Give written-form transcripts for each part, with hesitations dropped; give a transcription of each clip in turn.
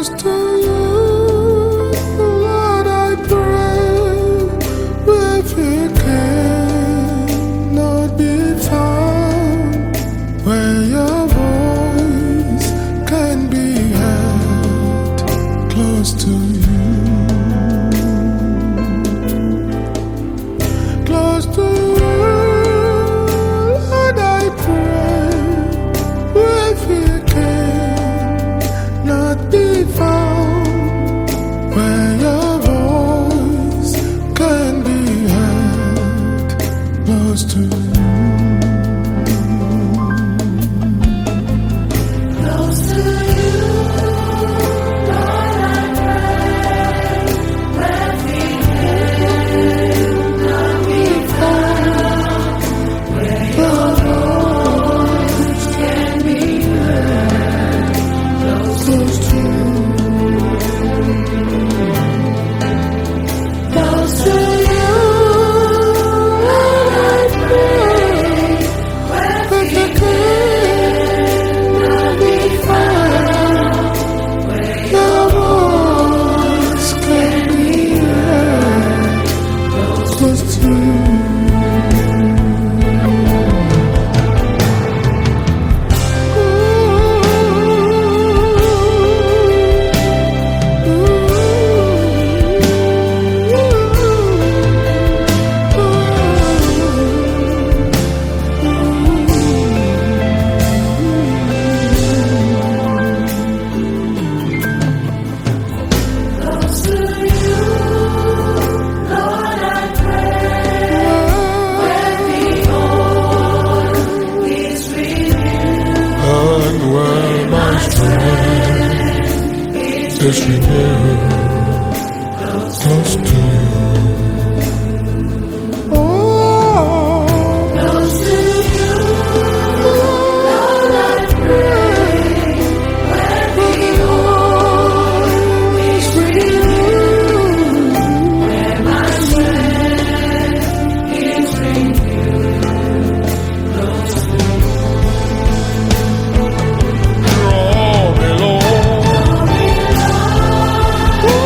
close to you, Lord, I pray. If you cannot be found, where your voice can be heard, close to you. Close to you, Lord, I pray. If you cannot be found, where your voice can be heard, close to you. Close to you, Lord, I pray. Where we cannot be found, where your voice can be heard, close to you. Close to you, Lord, I pray. Where we cannot be found, where your voice can be heard, Close to you. close to you, Lord, I pray. Where the oil is renewed, And where my strength is renewed, close to you. Oh, close to you, Lord, I pray. Where the oil is renewed, where my strength is renewed, close to you. draw me, Lord. Lord,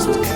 Christ.